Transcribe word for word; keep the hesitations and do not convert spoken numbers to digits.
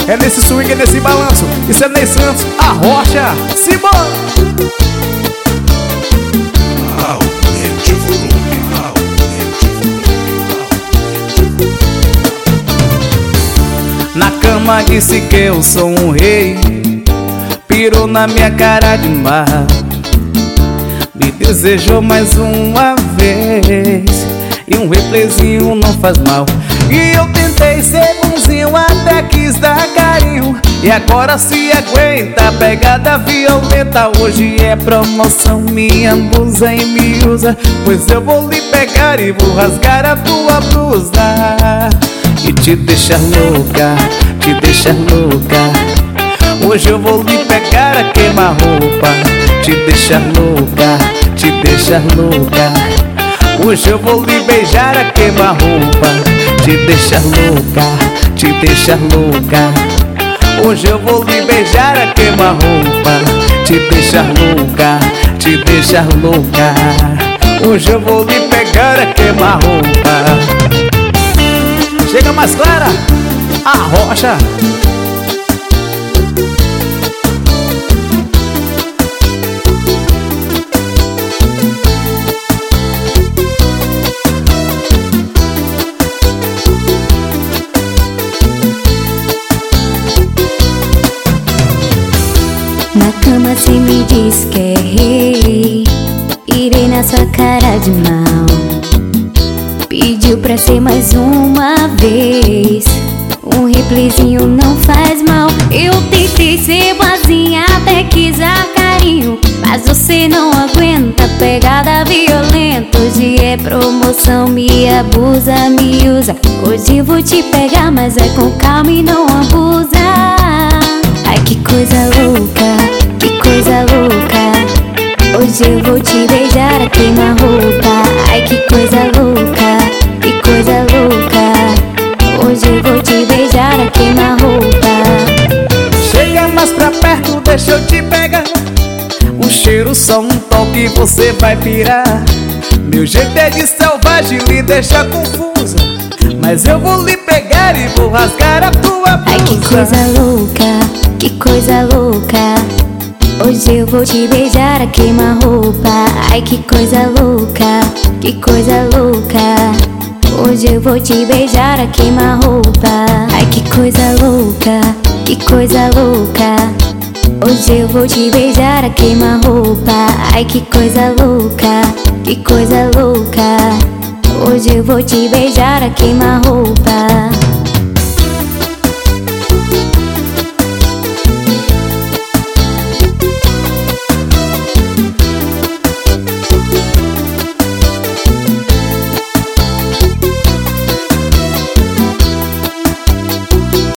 É nesse swing, é nesse balanço. Isso é Ney Santos, a rocha. Simbora! Aumente o volume, aumente o volume, aumente. Na cama disse que eu sou um rei, pirou na minha cara de mar, me desejou mais uma vez, e um replayzinho não faz mal. E eu tentei ser bonzinho, até quis dar carinho, e agora se aguenta a pegada violenta. Hoje é promoção, me abusa e me usa, pois eu vou lhe pegar e vou rasgar a tua blusa e te deixar louca, te deixar louca. Hoje eu vou lhe pegar a queima-roupa, te deixar louca, te deixar louca. Hoje eu vou lhe beijar a queima-roupa, te deixar louca, te deixar louca. Hoje eu vou lhe beijar a queima-roupa, te deixar louca, te deixar louca. Hoje eu vou lhe pegar a queima-roupa. Chega mais clara, a rocha. Na cama cê me diz que é rei, irei na sua cara de mal, pediu pra ser mais uma vez, um replayzinho não faz mal. Eu tentei ser boazinha, até quis dar carinho, mas você não aguenta a pegada violenta. Hoje é promoção, me abusa, me usa. Hoje eu vou te pegar, mas é com calma e não abusa. Ai que coisa louca, que coisa louca. Hoje eu vou te beijar a queima-roupa. Ai que coisa louca, que coisa louca. Hoje eu vou te beijar a queima-roupa. Chega mais pra perto, deixa eu te pegar. Um cheiro, só um toque, você vai pirar. Meu jeito é de selvagem, lhe deixa confusa, mas eu vou lhe pegar e vou rasgar a tua blusa. Ai que coisa louca, que coisa louca. Hoje eu vou te beijar a queima-roupa. Ai que coisa louca, que coisa louca. Hoje eu vou te beijar a queima-roupa. Ai que coisa louca, que coisa louca. Hoje eu vou te beijar a queima-roupa. Ai que coisa louca, que coisa louca. Hoje eu vou te beijar a queima-roupa.